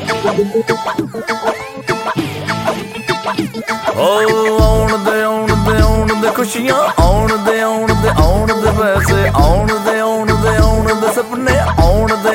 ਆਉਣ ਦੇ ਖੁਸ਼ੀਆਂ ਆਉਣ ਦੇ ਪੈਸੇ ਆਉਣ ਦੇ ਸੁਪਨੇ ਆਉਣ ਦੇ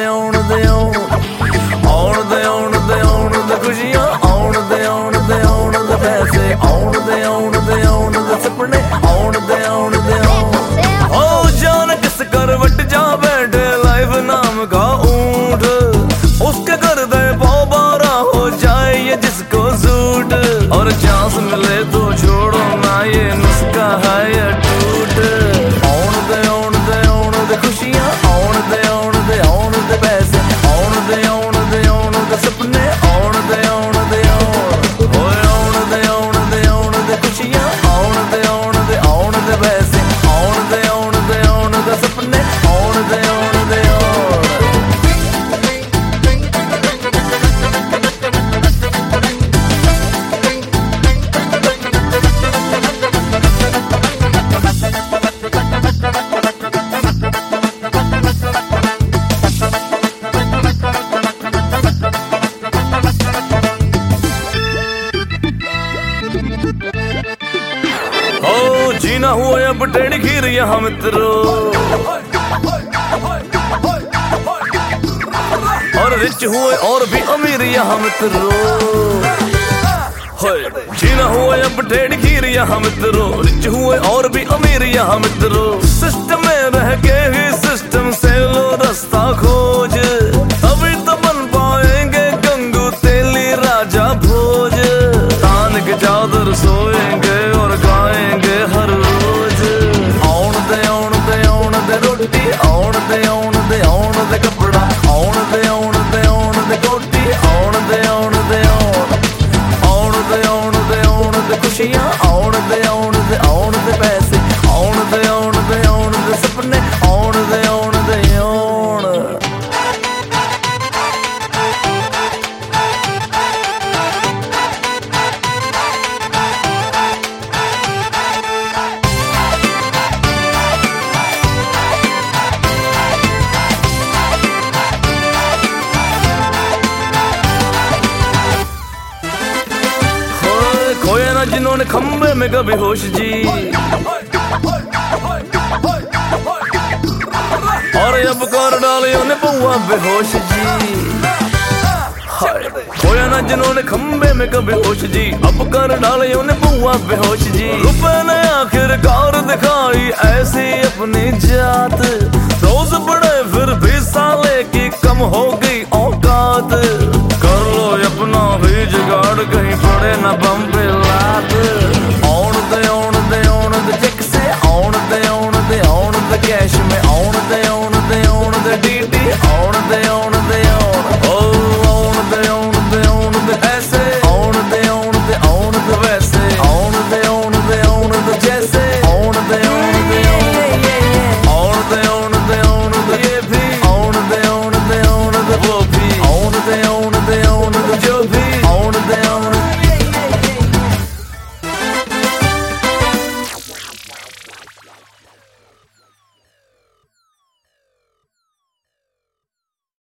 ਖੁਸ਼ੀਆਂ ਆਉਣ ਦੇ ਪੈਸੇ ਆਉਣ ਦੇ ਸੁਪਨੇ ਆਉਣ ਦੇ ਹੋ जान किस करवट जा बैठे लाइफ नाम का ऊंट उसके कर दे बारा हो जाए ये जिसको सूट और चांस मिले तो छोड़ो ना ये नुस्खा है ये टूट आउण दे खुशियां आउण दे पैसे आउण दे सपने आउण दे खुशियां आउण दे पैसे आउण दे सपने आउण दे जीना हुआ अब टेढ़ी खीर यहाँ मित्रों और रिच हुए और भी अमीर यहाँ मित्रों जीना हुआ अब टेढ़ी खीर यहाँ मित्रों रिच हुए और भी अमीर यहाँ मित्रों सिस्टम में रह के ही सिस्टम से लो रास्ता खोज तभी तो बन पाएंगे गंगू तेली राजा भोज तान के चादर सोएंगे और गाएंगे हर रोज आउण दे रोटी आउण दे कपड़ा आउण दे रोटी आउण दे खुशियां आउण दे पैसे आउण दे सपने आउण दे खोया ना जिन्होंने खंबे में कभी होश जी और अब कर डाले उन्हें पौआ बेहोश जी खोया ना जिन्होंने खंबे में कभी होश जी अब कर डाले उन्हें पौआ बेहोश जी रुपए ने आखिरकार दिखाई ऐसी अपनी जात